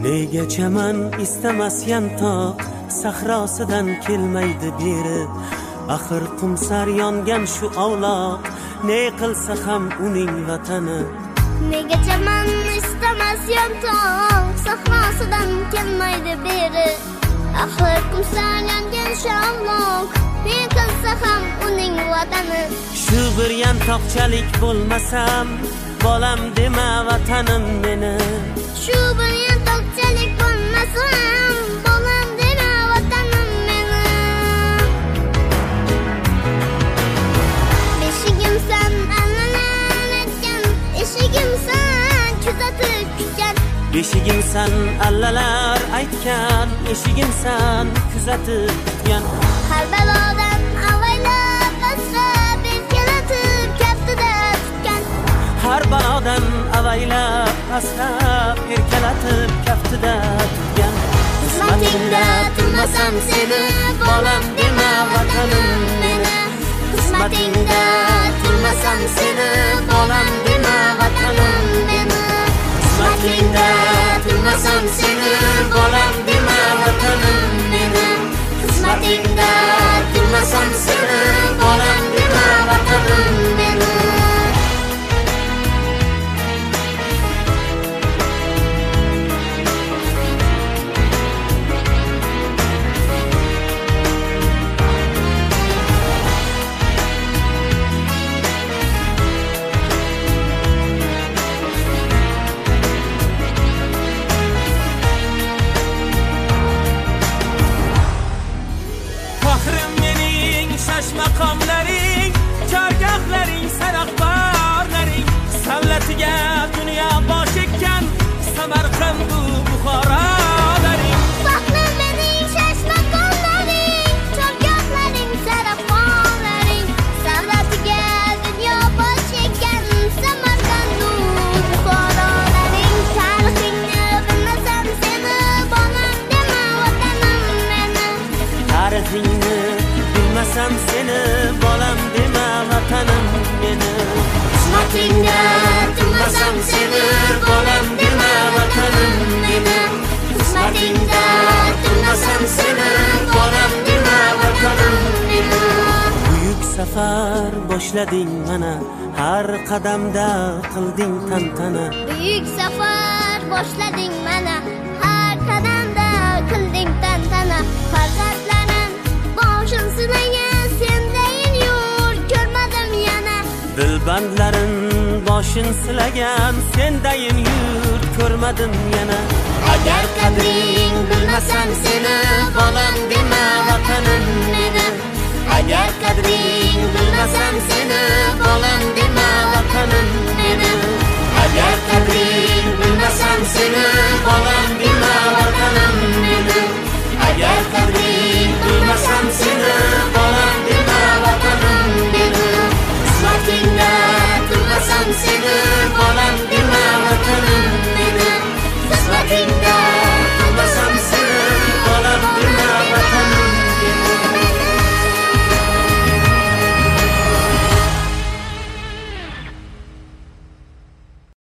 Nega men istamas yantoq sahrosidan kelmaydi beri. Axir qumsar yongan shu avloq, ne qilsa ham uning vatani. Nega men istamas yantoq sahrosidan kelmaydi beri. Axir qumsar yongan shu avloq, ne qilsa ham uning vatani. Shu bir yantoqchalik bo'lmasam, bolam dema vatanim meni. Shu bir yantoqchalik bo'lmasam, bolam dema vatanim meni. Beshigimsan allalar aytgan, eshigimsan kuzatib kutgan. Beshigimsan allalar aytgan, eshigimsan kuzatib kutgan. Har balodan avaylab asrab erkalatib kaftida tutgan. Har balodan avaylab asrab erkalatib kaftida tutgan. Qismatingda turmasam seni, bolam dema vatanim meni. Qismatingda turmasam seni, bolam dema vatanim meni. Qismatingda turmasam seni, bolam dema vatanim meni. Qismatingda turmasam seni, bolam dema vatanim meni. Maqomlaring, chargohlaring, saraqbarlaring, savlatiga dunyo bosh ekkan Samarqand bu Buxorodaring. Faxrim mening shash maqomlaring, chargohlaring, saraqbarlaring, savlatiga dunyo bosh ekkan Samarqand bu Buxorodaring. Tarixingni bilmasam seni, bolam dema vatanim meni. Tarixingni bilmasam seni, bolam dema vatanim meni. Qismatingda turmasam seni, bolam dema vatanim meni. Qismatingda turmasam seni, bolam dema vatanim meni. Buyuk safar boshlading mana, har qadamda qilding tantana. Buyuk safar boshlading mana, har qadamda qilding tantana. Farzandlarim boshim silagan, sendayin yurt ko'rmadim yana. Dilbandlarim boshin silagan, sendayin yurt ko'rmadim yana. Agar qadring bilmasam seni, bolam dema vatanim meni. Agar qadring bilmasam seni, bolam dema vatanim meni. Agar qadring bilmasam seni, bolam